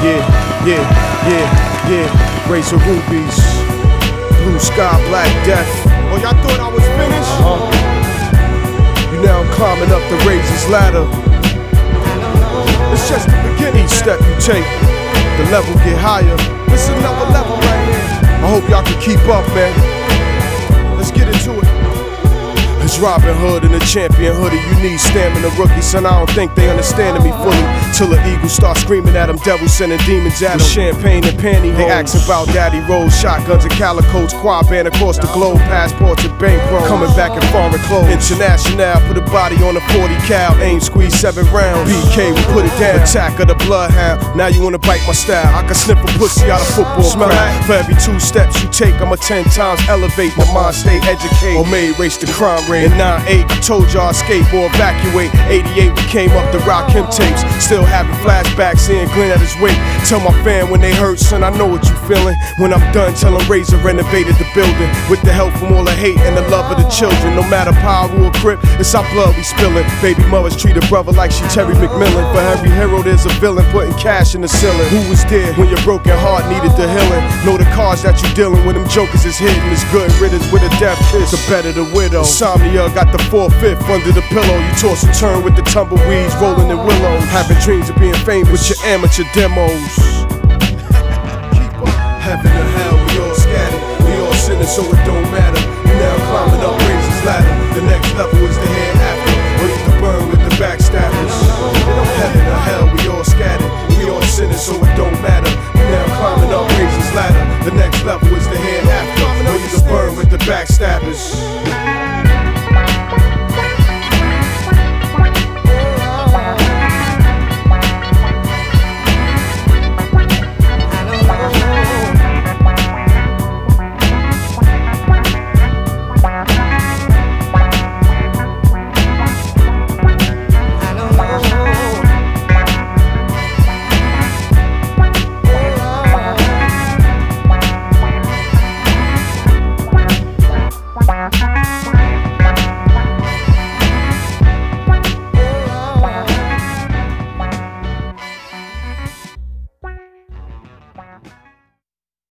yeah. Razor Rubies, Blue Sky, Black Death. Oh, y'all thought I was finished? You now climbing up the razor's ladder. It's just the beginning. Each step you take, the level get higher. This is another level right here. I hope y'all can keep up, man. Let's get into it. It's Robin Hood in the champion hoodie. You need stamina, rookie, son. I don't think they understanding me fully. Till the eagle start screaming at them, devils sending demons at them. Champagne and pantyhose. They asking about daddy rolls, shotguns and calicoes, quad band across the globe, passports and bankroll. Coming back in foreign clothes. International, put a body on a 40 cal, aim, squeeze 7 rounds. BK, we put it down. Attack of the bloodhound. Now you wanna bite my style? I can sniff a pussy out of football. Smell that? For every 2 steps you take, I'ma 10 times elevate. My mind stay educated. Or may erase the crime rate. In 9-8, I told y'all escape or evacuate. 88, we came up to rock him tapes. Still having flashbacks, seeing Glenn at his weight. Tell my fan when they hurt, son, I know what you feeling. When I'm done, tell them Razor renovated the building. With the help from all the hate and the love of the children. No matter power or grip, it's our blood we spilling. Baby mothers treat a brother like she Terry McMillan. For every hero there's a villain, putting cash in the ceiling. Who was there when your broken heart needed the healing? Know the cards that you dealing with, them jokers is hidden. It's good riddance with a death kiss, the better the widow. Insomnia got the 4/5 under the pillow. You toss and turn with the tumbleweeds rolling in willows. Having dreams of being famous with your amateur demos. Heaven or hell, we all scattered. We all sinners, so it don't matter. You now climbing up Razor's ladder. The next level is the hereafter, or you can burn with the backstabbers. Heaven